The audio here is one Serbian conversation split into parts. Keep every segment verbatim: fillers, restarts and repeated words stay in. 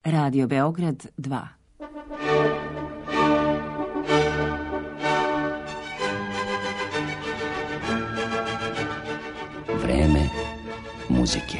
Radio Beograd dva. Vreme muzike.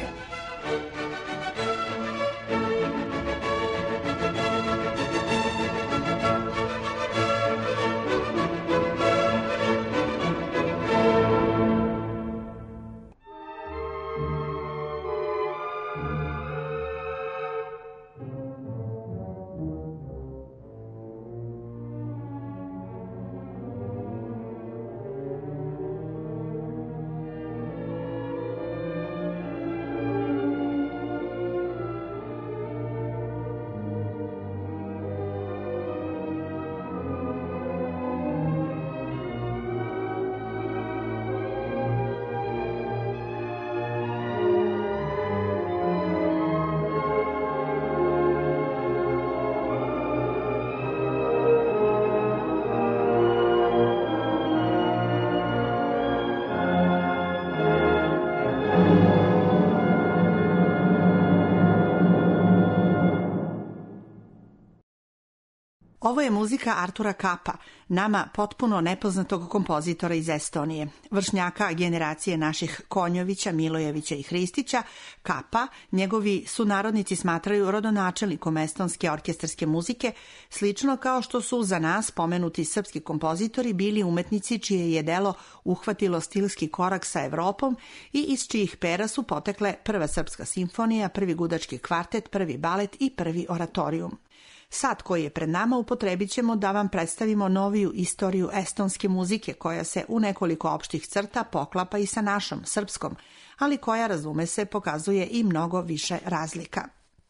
Ovo je muzika Artura Kappa, nama potpuno nepoznatog kompozitora iz Estonije. Vršnjaka generacije naših Konjovića, Milojevića i Hristića, Kappa njegovi sunarodnici smatraju rodonačelnikom estonske orkestarske muzike, slično kao što su za nas pomenuti srpski kompozitori bili umetnici čije je delo uhvatilo stilski korak sa Evropom i iz čijih pera su potekle prva srpska simfonija, prvi gudački kvartet, prvi balet i prvi oratorijum. Sat koji je pred nama upotrebit ćemo da vam predstavimo noviju istoriju estonske muzike koja se u nekoliko opštih crta poklapa i sa našom, srpskom, ali koja, razume se, pokazuje i mnogo više razlika.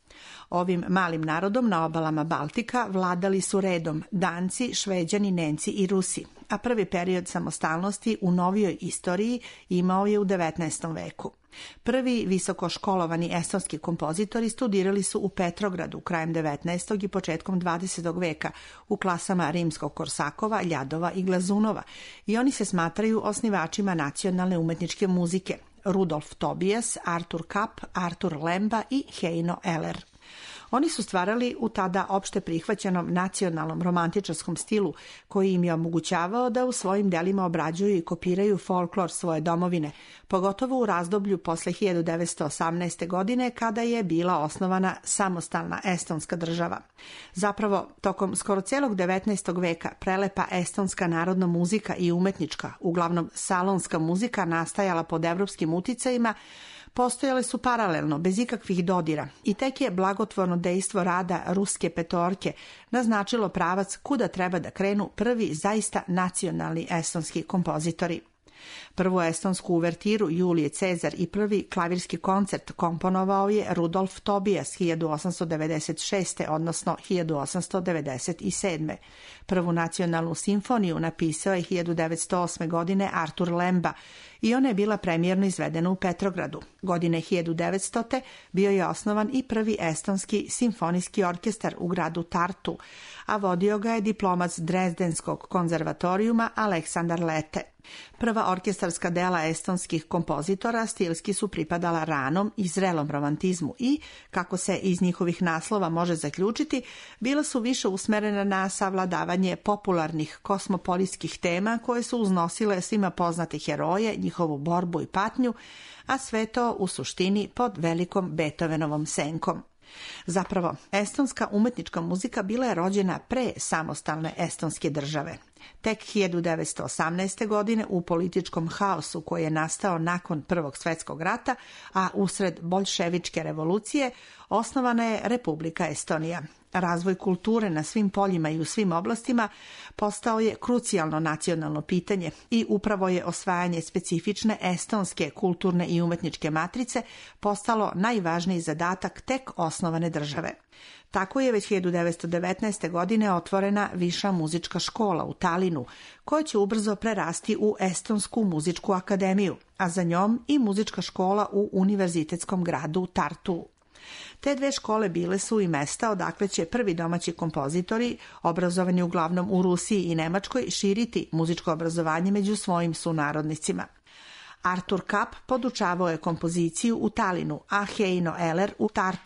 Ovim malim narodom na obalama Baltika vladali su redom Danci, Šveđani, Nemci i Rusi, a prvi period samostalnosti u novijoj istoriji imao je u devetnaestom veku. Prvi visokoškolovani estonski kompozitori studirali su u Petrogradu krajem devetnaestog i početkom dvadesetog veka u klasama rimskog Korsakova, Ljadova i Glazunova i oni se smatraju osnivačima nacionalne umetničke muzike Rudolf Tobias, Artur Kapp, Artur Lemba i Heino Eller. Oni su stvarali u tada opšte prihvaćenom nacionalnom romantičarskom stilu koji im je omogućavao da u svojim delima obrađuju i kopiraju folklor svoje domovine, pogotovo u razdoblju posle hiljadu devetsto osamnaeste. godine kada je bila osnovana samostalna estonska država. Zapravo, tokom skoro celog devetnaestog veka prelepa estonska narodna muzika i umetnička, uglavnom salonska muzika nastajala pod evropskim uticajima, postojale su paralelno, bez ikakvih dodira i tek je blagotvorno dejstvo rada ruske petorke naznačilo pravac kuda treba da krenu prvi zaista nacionalni estonski kompozitori. Prvu estonsku uvertiru Julije Cezar i prvi klavirski koncert komponovao je Rudolf Tobias hiljadu osamsto devedeset šeste. odnosno hiljadu osamsto devedeset sedme. Prvu nacionalnu simfoniju napisao je hiljadu devetsto osme. godine Artur Lemba i ona je bila premijerno izvedena u Petrogradu. Godine hiljadu devetstote. bio je osnovan i prvi estonski simfonijski orkestar u gradu Tartu, a vodio ga je diplomac Drezdenskog konzervatorijuma Aleksandar Lete. Prva orkestarska dela estonskih kompozitora stilski su pripadala ranom i zrelom romantizmu i, kako se iz njihovih naslova može zaključiti, bila su više usmerena na savladavanje popularnih kosmopolitskih tema koje su uznosile svima poznate heroje, njihovu borbu i patnju, a sve to u suštini pod velikom Beethovenovom senkom. Zapravo, estonska umetnička muzika bila je rođena pre samostalne estonske države. Tek hiljadu devetsto osamnaeste. godine u političkom haosu koji je nastao nakon Prvog svjetskog rata, a usred boljševičke revolucije, osnovana je Republika Estonija. Razvoj kulture na svim poljima i u svim oblastima postao je krucijalno nacionalno pitanje i upravo je osvajanje specifične estonske kulturne i umetničke matrice postalo najvažniji zadatak tek osnovane države. Tako je već hiljadu devetsto devetnaeste. godine otvorena Viša muzička škola u Talinu, koja će ubrzo prerasti u Estonsku muzičku akademiju, a za njom i muzička škola u univerzitetskom gradu Tartu. Te dve škole bile su i mesta odakle će prvi domaći kompozitori, obrazovani uglavnom u Rusiji i Nemačkoj, širiti muzičko obrazovanje među svojim sunarodnicima. Artur Kapp podučavao je kompoziciju u Talinu, a Heino Eller u Tartu.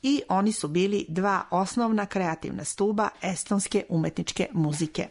i oni su bili dva osnovna kreativna stuba estonske umetničke muzike.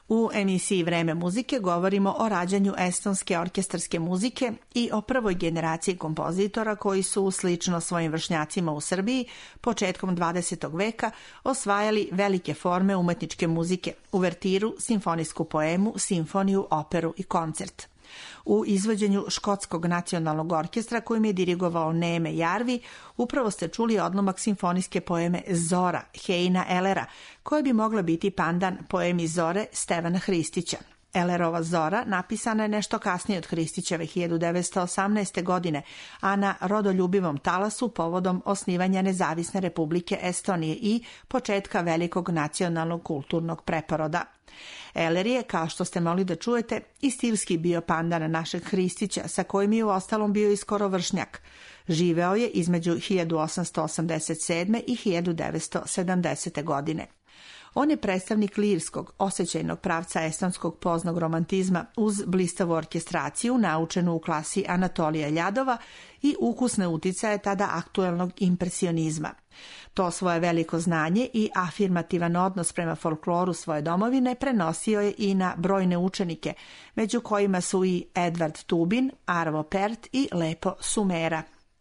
U emisiji Vreme muzike govorimo o rađanju estonske orkestarske muzike i o prvoj generaciji kompozitora koji su, slično svojim vršnjacima u Srbiji, početkom dvadesetog veka osvajali velike forme umetničke muzike, uvertiru, simfonijsku poemu, simfoniju, operu i koncert. U izvođenju Škotskog nacionalnog orkestra kojim je dirigovao Neme Jarvi upravo ste čuli odlomak simfonijske poeme Zora Heina Ellera, koja bi mogla biti pandan poemi Zore Stevana Hristića. Ellerova Zora napisana je nešto kasnije od Hristićeve hiljadu devetsto osamnaeste. godine, a na rodoljubivom talasu povodom osnivanja Nezavisne Republike Estonije i početka velikog nacionalnog kulturnog preporoda. Eller je, kao što ste mogli da čujete, i stilski bio pandan našeg Hristića, sa kojim je u ostalom bio i skoro vršnjak. Živeo je između hiljadu osamsto osamdeset sedme. i hiljadu devetsto sedamdesete. godine. On je predstavnik lirskog, osjećajnog pravca estonskog poznog romantizma uz blistavu orkestraciju naučenu u klasi Anatolija Ljadova i ukusne uticaje tada aktuelnog impresionizma. To svoje veliko znanje i afirmativan odnos prema folkloru svoje domovine prenosio je i na brojne učenike, među kojima su i Edvard Tubin, Arvo Pärt i Lepo Sumera.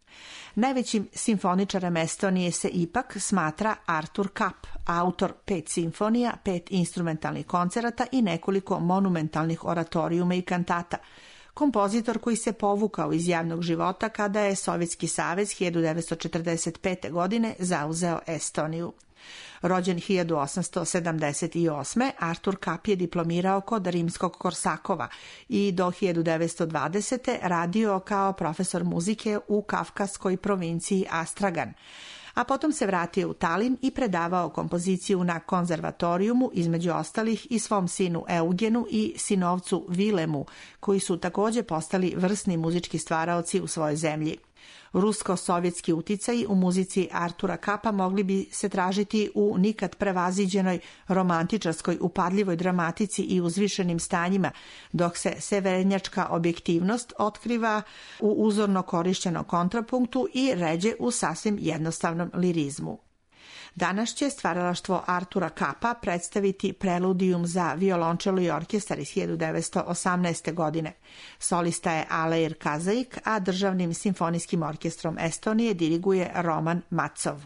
Najvećim simfoničarem Estonije se ipak smatra Artur Kapp, autor pet simfonija, pet instrumentalnih koncerata i nekoliko monumentalnih oratorijuma i kantata. Kompozitor koji se povukao iz javnog života kada je Sovjetski savez hiljadu devetsto četrdeset pete. godine zauzeo Estoniju. Rođen hiljadu osamsto sedamdeset osme. Artur Kapp je diplomirao kod rimskog Korsakova i do hiljadu devetsto dvadesete. radio kao profesor muzike u kavkaskoj provinciji Astragan, a potom se vratio u Talin i predavao kompoziciju na konzervatorijumu, između ostalih i svom sinu Eugenu i sinovcu Vilemu, koji su također postali vrsni muzički stvaraoci u svojoj zemlji. Rusko-sovjetski uticaji u muzici Artura Kappa mogli bi se tražiti u nikad prevaziđenoj romantičarskoj upadljivoj dramatici i uzvišenim stanjima, dok se severnjačka objektivnost otkriva u uzorno korišćenom kontrapunktu i ređe u sasvim jednostavnom lirizmu. Danas će stvaralaštvo Artura Kappa predstaviti preludijum za violončelo i orkestar iz hiljadu devetsto osamnaeste. godine. Solista je Aleir Kazaik, a državnim simfonijskim orkestrom Estonije diriguje Roman Macov.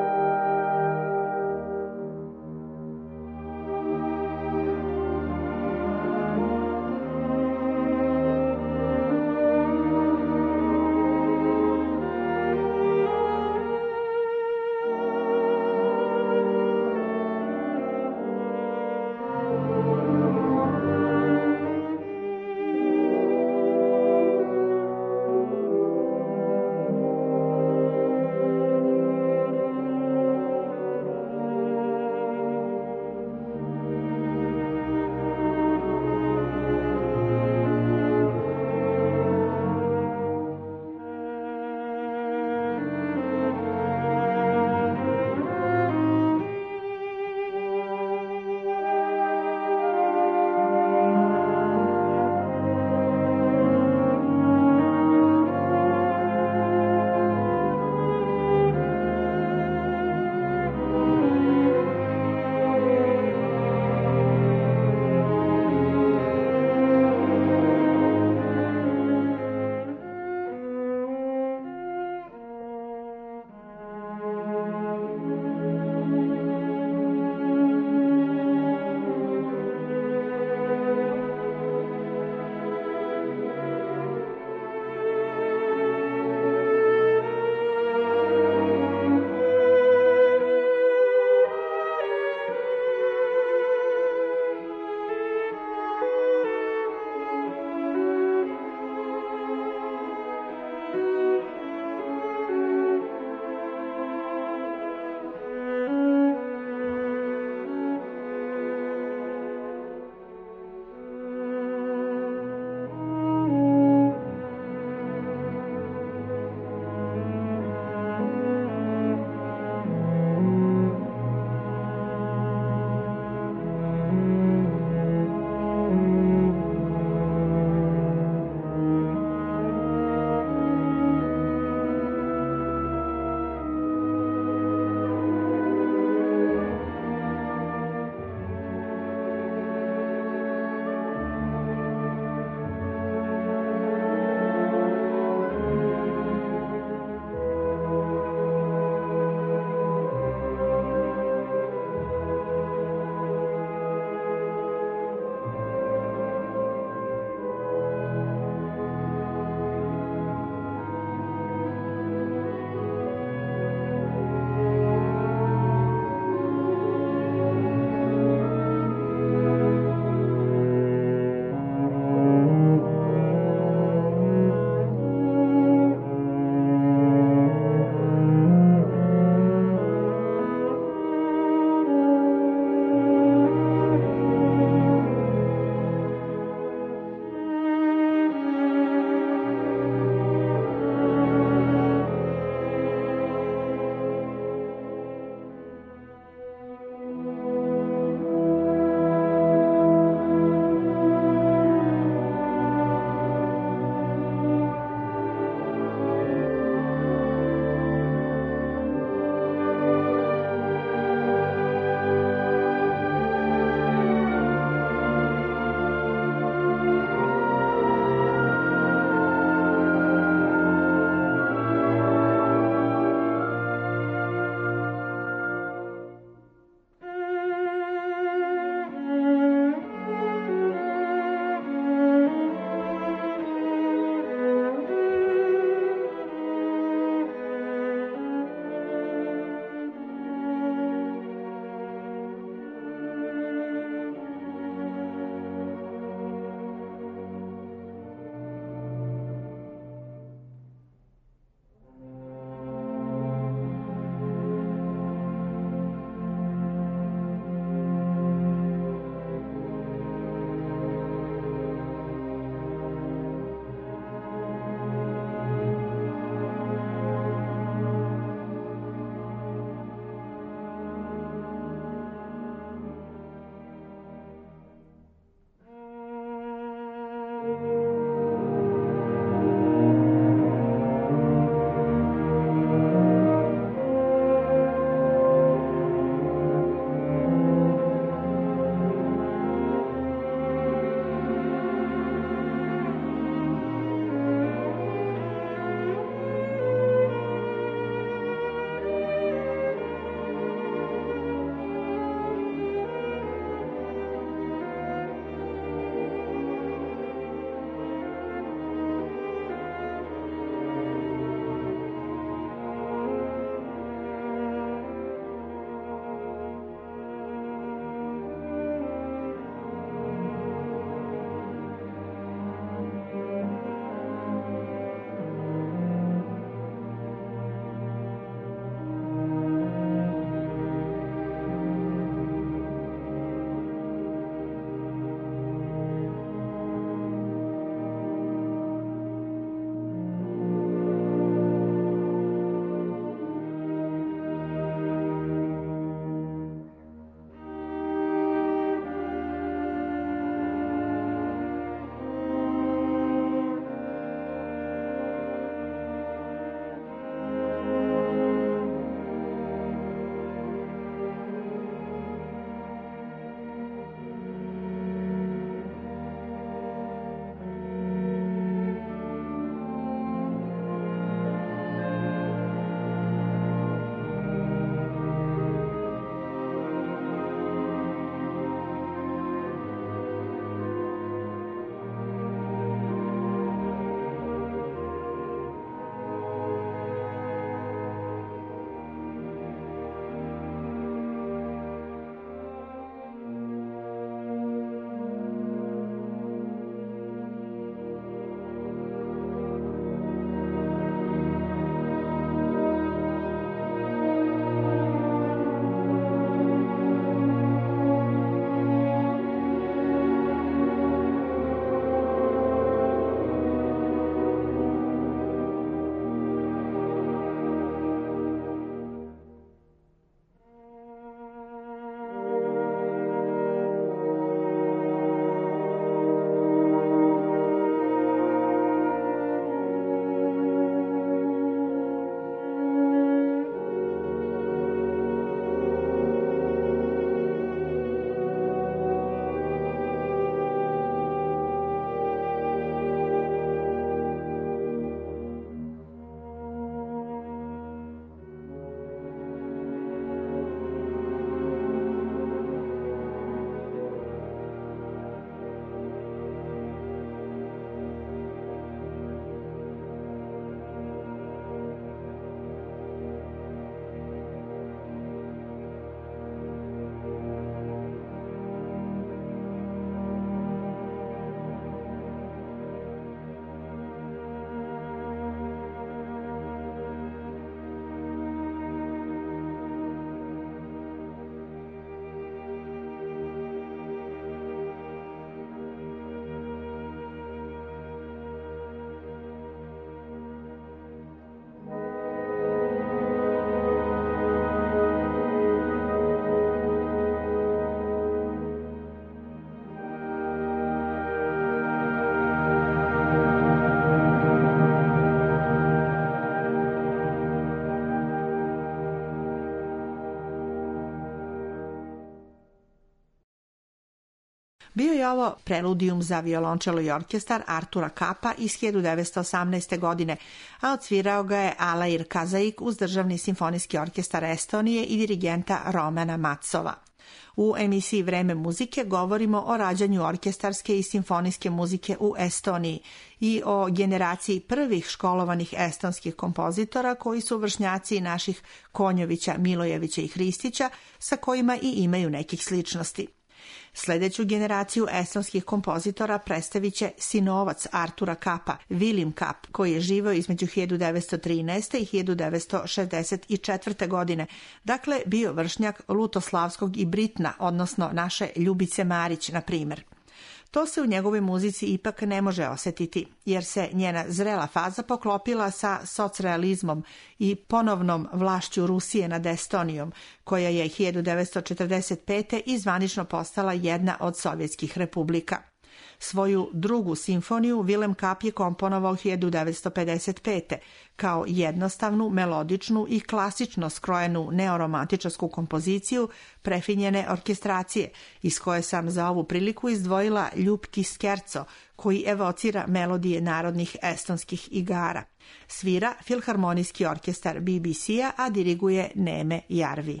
Bio je ovo preludijum za violončelo i orkestar Artura Kapa iz hiljadu devetsto osamnaeste. godine, a odsvirao ga je Alair Kazaik uz Državni simfonijski orkestar Estonije i dirigenta Romana Matsova. U emisiji Vreme muzike govorimo o rađanju orkestarske i simfonijske muzike u Estoniji i o generaciji prvih školovanih estonskih kompozitora koji su vršnjaci naših Konjovića, Milojevića i Hristića, sa kojima i imaju nekih sličnosti. Sljedeću generaciju estonskih kompozitora predstavit će sinovac Artura Kapa, Vilim Kap, koji je živeo između hiljadu devetsto trinaeste. i hiljadu devetsto šezdeset četvrte. godine, dakle bio vršnjak Lutoslavskog i Britna, odnosno naše Ljubice Marić, na primjer. To se u njegovoj muzici ipak ne može osjetiti, jer se njena zrela faza poklopila sa socrealizmom i ponovnom vlašću Rusije nad Estonijom, koja je hiljadu devetsto četrdeset pete. i zvanično postala jedna od sovjetskih republika. Svoju drugu simfoniju Vilem Kap je komponovao hiljadu devetsto pedeset pete. kao jednostavnu, melodičnu i klasično skrojenu neoromantičarsku kompoziciju prefinjene orkestracije, iz koje sam za ovu priliku izdvojila Ljubki skerco, koji evocira melodije narodnih estonskih igara. Svira Filharmonijski orkestar B B C-a, a diriguje Neme Jarvi.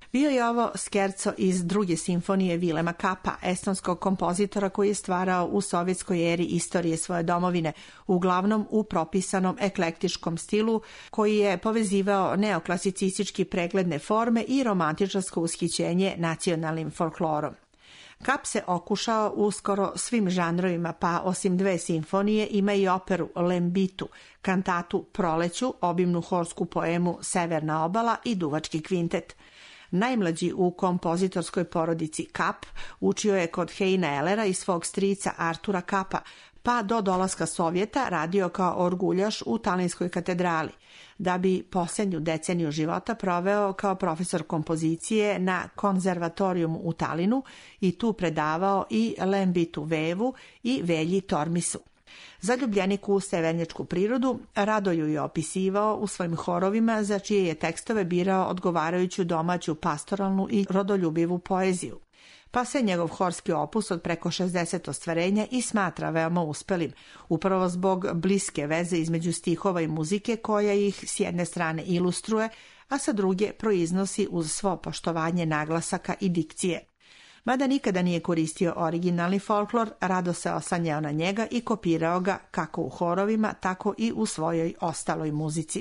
Bio je ovo skerco iz druge simfonije Vilema Kappa, estonskog kompozitora koji je stvarao u sovjetskoj eri istorije svoje domovine, uglavnom u propisanom eklektičkom stilu koji je povezivao neoklasicistički pregledne forme i romantičarsko ushićenje nacionalnim folklorom. Kapp se okušao u skoro svim žanrovima, pa osim dve simfonije ima i operu Lembitu, kantatu Proleću, obimnu horsku poemu Severna obala i duvački kvintet. Najmlađi u kompozitorskoj porodici Kapp učio je kod Heina Ehlera i svog strica Artura Kappa, pa do dolaska Sovjeta radio kao orguljaš u Talinskoj katedrali, da bi posljednju deceniju života proveo kao profesor kompozicije na konzervatorijumu u Talinu i tu predavao i Lembitu Vevu i Velji Tormisu. Zaljubljenik u severnjačku prirodu rado ju je opisivao u svojim horovima, za čije je tekstove birao odgovarajuću domaću pastoralnu i rodoljubivu poeziju. Pa se njegov horski opus od preko šezdeset ostvarenja i smatra veoma uspelim, upravo zbog bliske veze između stihova i muzike koja ih s jedne strane ilustruje, a sa druge proiznosi uz svo poštovanje naglasaka i dikcije. Mada nikada nije koristio originalni folklor, rado se osanjao na njega i kopirao ga kako u horovima, tako i u svojoj ostaloj muzici.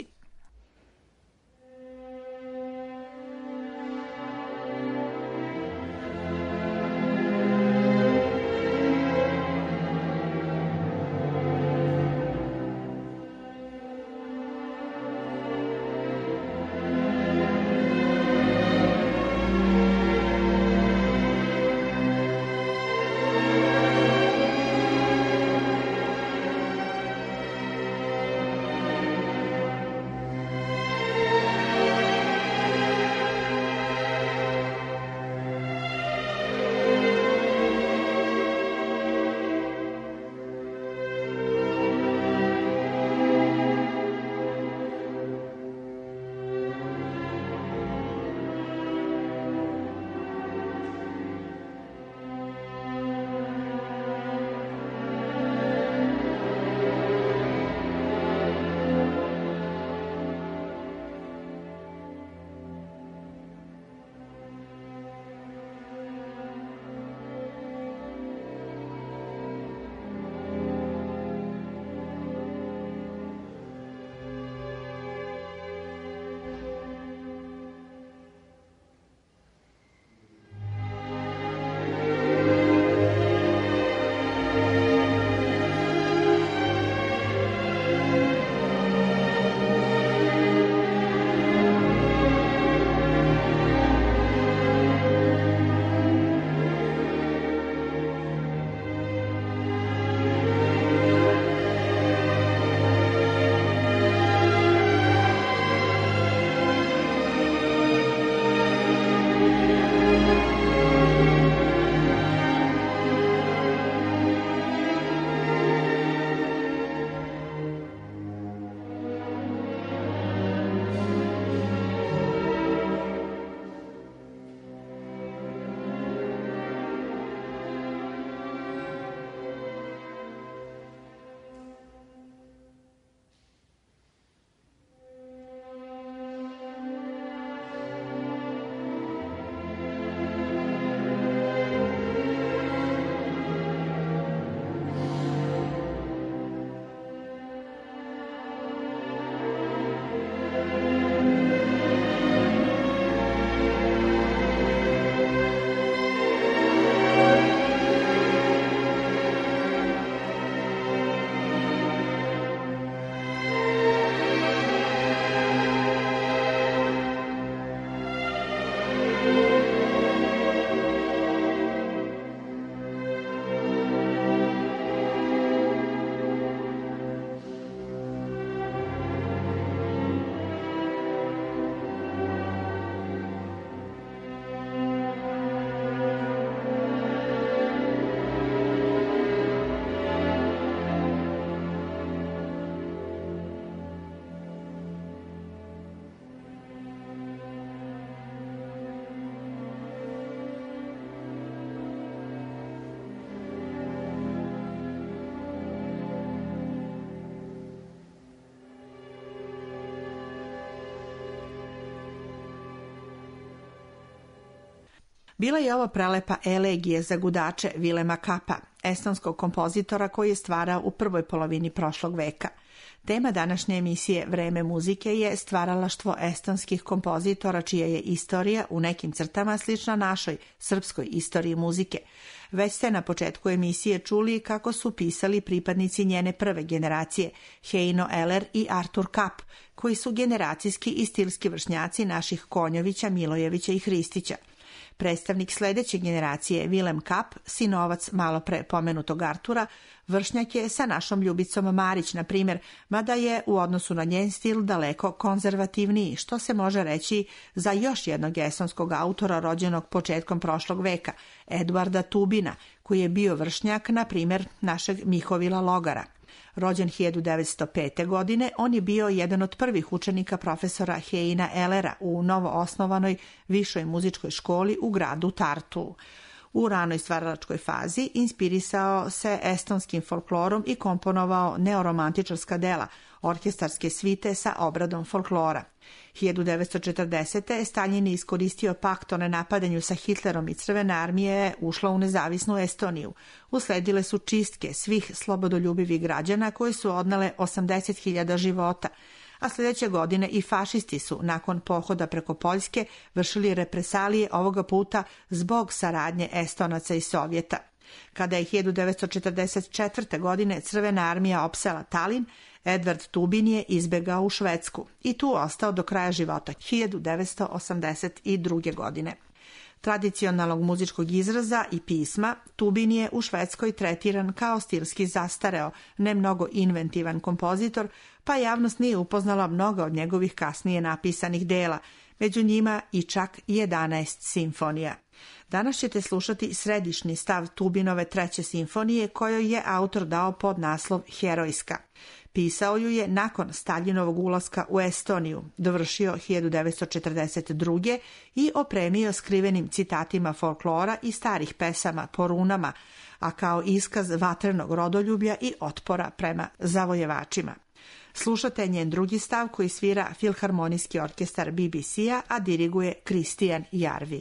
Bila je ovo prelepa elegija za gudače Vilema Kappa, estonskog kompozitora koji je stvarao u prvoj polovini prošlog veka. Tema današnje emisije Vreme muzike je stvaralaštvo estonskih kompozitora čija je istorija u nekim crtama slična našoj srpskoj istoriji muzike. Već ste na početku emisije čuli kako su pisali pripadnici njene prve generacije, Heino Eller i Artur Kapp, koji su generacijski i stilski vršnjaci naših Konjovića, Milojevića i Hristića. Predstavnik sledeće generacije, Vilem Kapp, sinovac malopre pomenutog Artura, vršnjak je sa našom Ljubicom Marić, na primjer, mada je u odnosu na njen stil daleko konzervativniji, što se može reći za još jednog estonskog autora rođenog početkom prošlog veka, Eduarda Tubina, koji je bio vršnjak, na primjer, našeg Mihovila Logara. Rođen hiljadu devetsto pete. godine, on je bio jedan od prvih učenika profesora Heina Ellera u novo osnovanoj višoj muzičkoj školi u gradu Tartu. U ranoj stvaralačkoj fazi inspirisao se estonskim folklorom i komponovao neoromantičarska dela, orkestarske svite sa obradom folklora. hiljadu devetsto četrdesete. Staljin je iskoristio pakt o nenapadanju sa Hitlerom i Crvena armija je ušla u nezavisnu Estoniju. Usledile su čistke svih slobodoljubivih građana koje su odnele osamdeset hiljada života, a sljedeće godine i fašisti su, nakon pohoda preko Poljske, vršili represalije ovoga puta zbog saradnje Estonaca i Sovjeta. Kada je hiljadu devetsto četrdeset četvrte. godine Crvena armija opsela Talin, Edvard Tubin je izbegao u Švedsku i tu ostao do kraja života, hiljadu devetsto osamdeset druge. godine. Tradicionalnog muzičkog izraza i pisma, Tubin je u Švedskoj tretiran kao stilski zastareo, ne mnogo inventivan kompozitor, pa javnost nije upoznala mnogo od njegovih kasnije napisanih dela, među njima i čak jedanaest simfonija. Danas ćete slušati središnji stav Tubinove treće simfonije kojoj je autor dao pod naslov Herojska. Pisao ju je nakon Staljinovog ulaska u Estoniju, dovršio hiljadu devetsto četrdeset druge. i opremio skrivenim citatima folklora i starih pesama po runama, a kao iskaz vatrenog rodoljublja i otpora prema zavojevačima. Slušate njen drugi stav koji svira Filharmonijski orkestar B B C-a, a diriguje Kristijan Jarvi.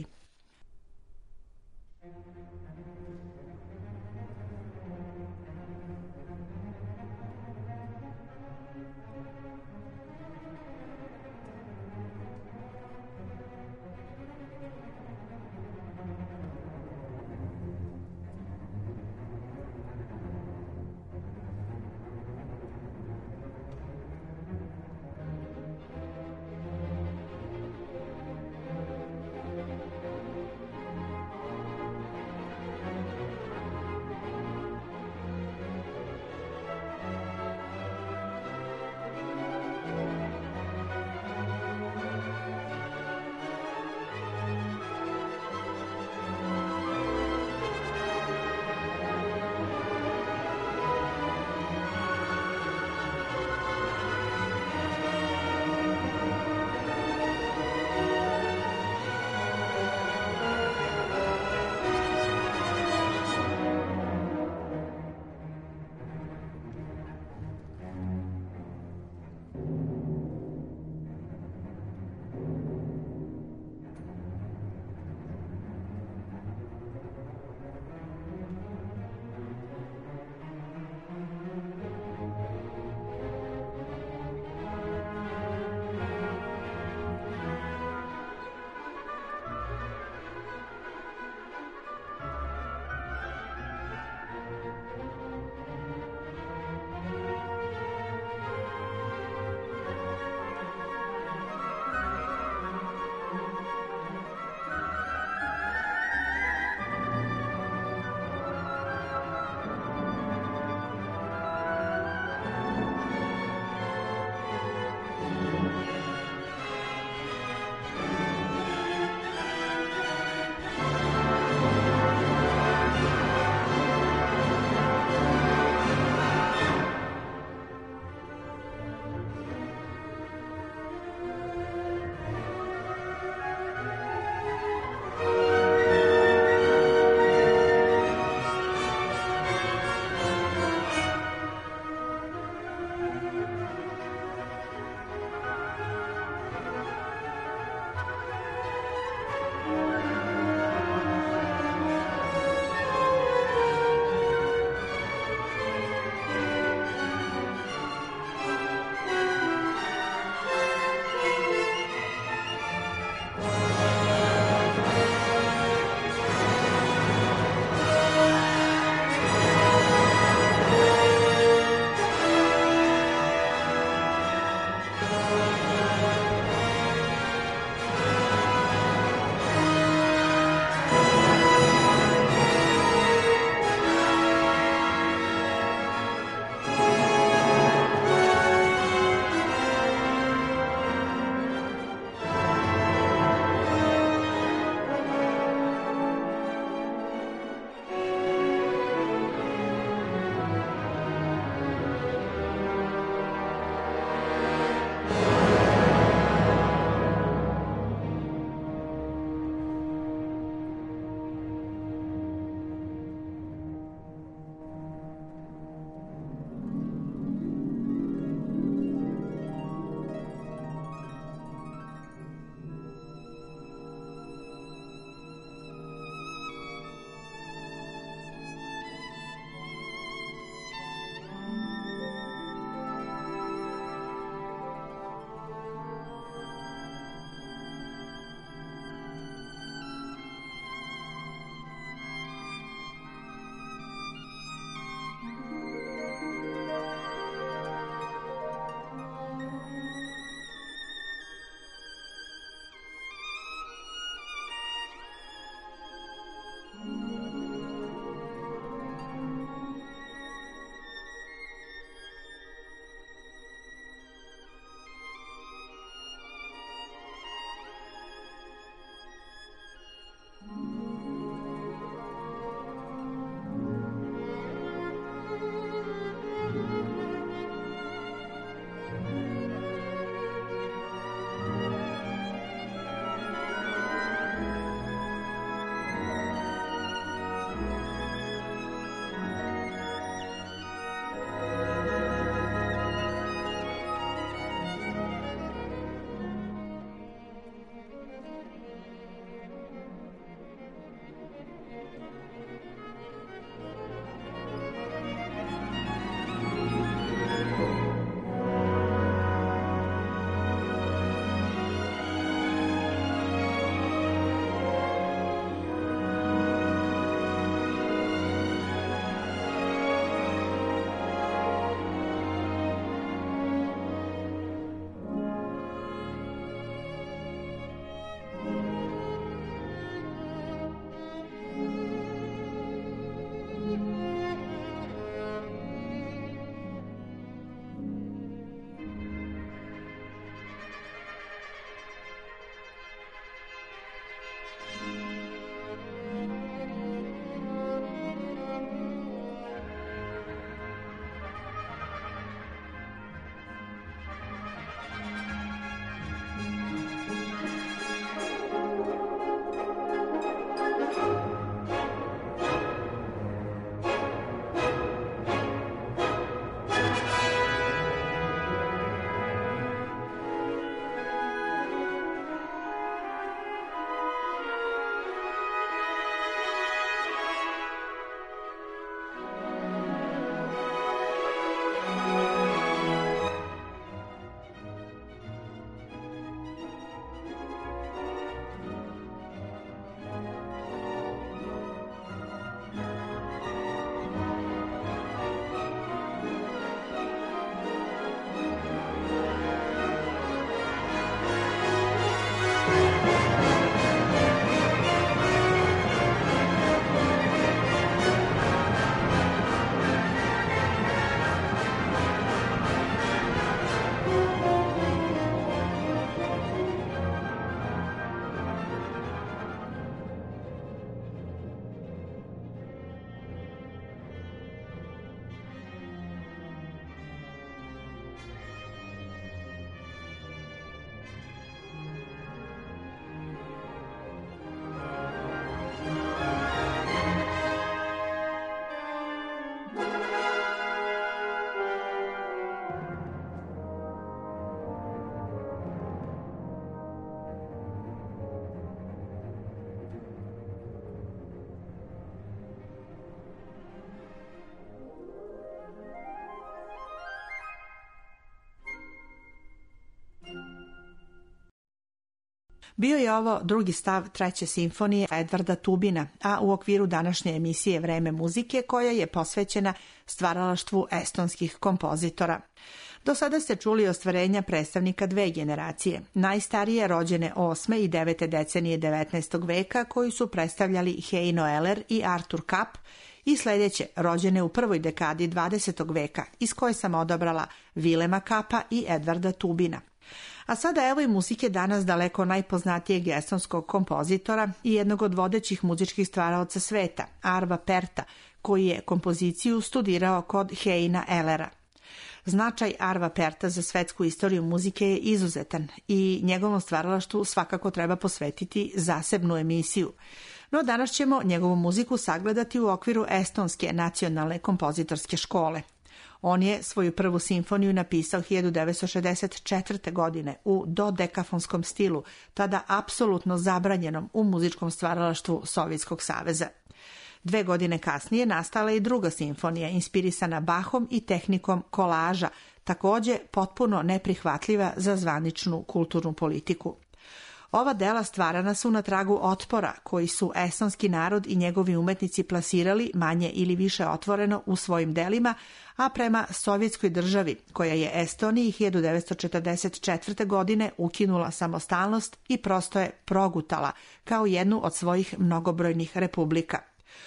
Bio je ovo drugi stav treće simfonije Edvarda Tubina, a u okviru današnje emisije Vreme muzike, koja je posvećena stvaralaštvu estonskih kompozitora. Do sada ste čuli ostvarenja predstavnika dve generacije, najstarije rođene osme i devete decenije devetnaestog veka, koji su predstavljali Heino Eller i Artur Kapp, i sljedeće, rođene u prvoj dekadi dvadesetog veka, iz koje sam odabrala Vilema Kappa i Edvarda Tubina. A sada evo i muzike danas daleko najpoznatijeg estonskog kompozitora i jednog od vodećih muzičkih stvaraoca sveta, Arva Perta, koji je kompoziciju studirao kod Heina Ellera. Značaj Arva Perta za svetsku istoriju muzike je izuzetan i njegovom stvaralaštvu svakako treba posvetiti zasebnu emisiju. No danas ćemo njegovu muziku sagledati u okviru Estonske nacionalne kompozitorske škole. On je svoju prvu simfoniju napisao hiljadu devetsto šezdeset četvrte. godine u dodekafonskom stilu, tada apsolutno zabranjenom u muzičkom stvaralaštvu Sovjetskog saveza. Dve godine kasnije nastala je i druga simfonija, inspirisana Bachom i tehnikom kolaža, također potpuno neprihvatljiva za zvaničnu kulturnu politiku. Ova dela stvarana su na tragu otpora koji su estonski narod i njegovi umetnici plasirali manje ili više otvoreno u svojim delima, a prema Sovjetskoj državi, koja je Estoniji hiljadu devetsto četrdeset četvrte. godine ukinula samostalnost i prosto je progutala kao jednu od svojih mnogobrojnih republika.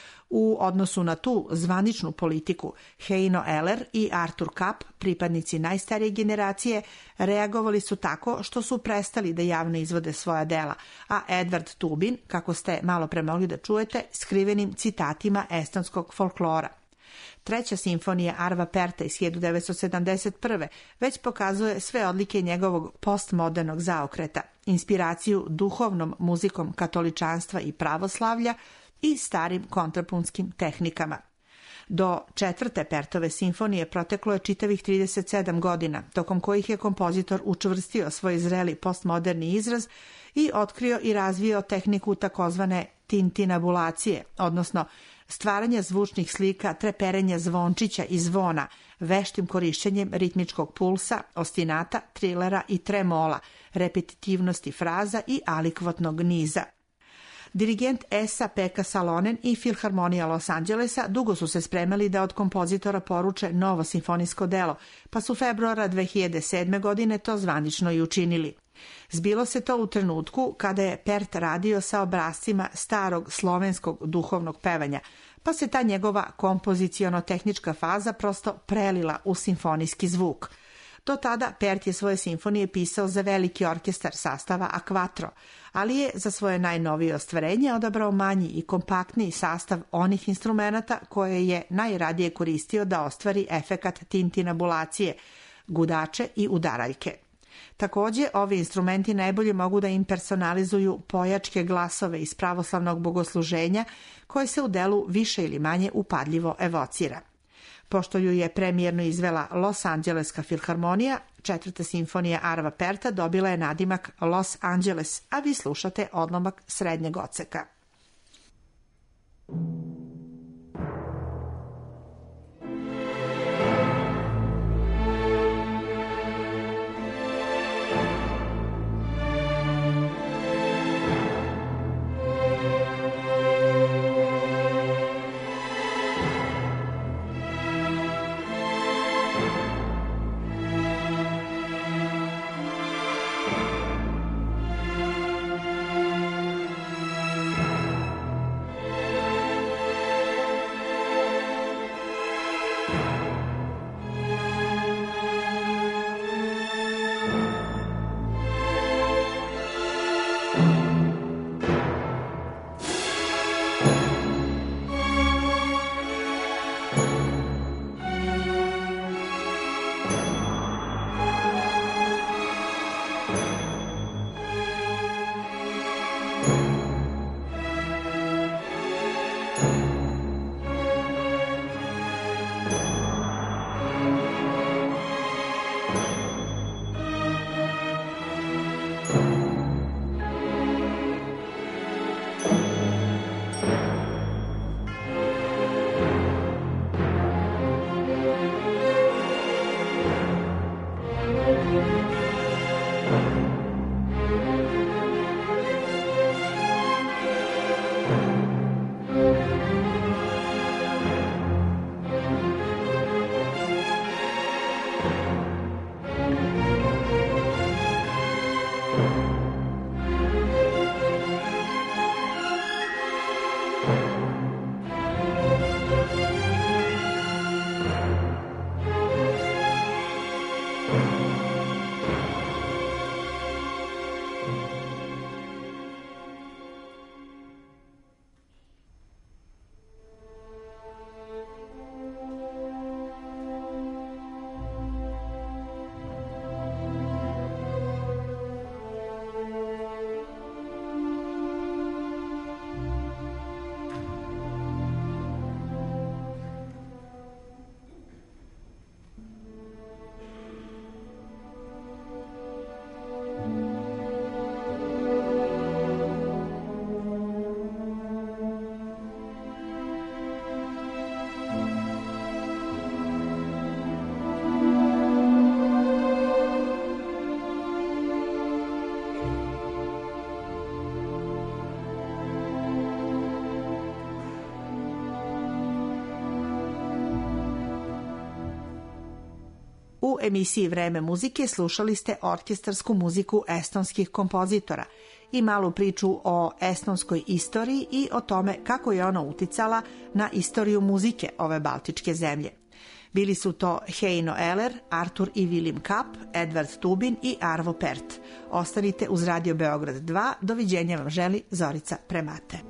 U odnosu na tu zvaničnu politiku, Heino Eller i Artur Kapp, pripadnici najstarije generacije, reagovali su tako što su prestali da javno izvode svoja dela, a Edvard Tubin, kako ste malo pre mogli da čujete, skrivenim citatima estonskog folklora. Treća simfonija Arva Perta iz hiljadu devetsto sedamdeset prve. već pokazuje sve odlike njegovog postmodernog zaokreta, inspiraciju duhovnom muzikom katoličanstva i pravoslavlja i starim kontrapunskim tehnikama. Do četvrte Pertove simfonije proteklo je čitavih trideset sedam godina, tokom kojih je kompozitor učvrstio svoj zreli postmoderni izraz i otkrio i razvio tehniku takozvane tintinabulacije, odnosno stvaranja zvučnih slika, treperenja zvončića i zvona, veštim korišćenjem ritmičkog pulsa, ostinata, trilera i tremola, repetitivnosti fraza i alikvotnog niza. Dirigent Esa-Pekka Salonen i Filharmonija Los Angelesa dugo su se spremali da od kompozitora poruče novo simfonijsko delo, pa su februara dve hiljade sedme. godine to zvanično i učinili. Zbilo se to u trenutku kada je Pert radio sa obrascima starog slovenskog duhovnog pevanja, pa se ta njegova kompoziciono-tehnička faza prosto prelila u simfonijski zvuk. Do tada Pert je svoje simfonije pisao za veliki orkestar sastava a quattro, ali je za svoje najnovije ostvarenje odabrao manji i kompaktniji sastav onih instrumenata koje je najradije koristio da ostvari efekat tintinabulacije, gudače i udaraljke. Također, ovi instrumenti najbolje mogu da impersonalizuju pojačke glasove iz pravoslavnog bogosluženja koje se u delu više ili manje upadljivo evocira. Pošto ju je premijerno izvela Los Angeleska filharmonija, četvrta simfonija Arva Perta dobila je nadimak Los Angeles, a vi slušate odlomak srednjeg odseka. U emisiji Vreme muzike slušali ste orkestarsku muziku estonskih kompozitora i malu priču o estonskoj istoriji i o tome kako je ona uticala na istoriju muzike ove baltičke zemlje. Bili su to Heino Eller, Artur i Vilim Kapp, Edvard Tubin i Arvo Pärt. Ostanite uz Radio Beograd dva. Doviđenja vam želi Zorica Premate.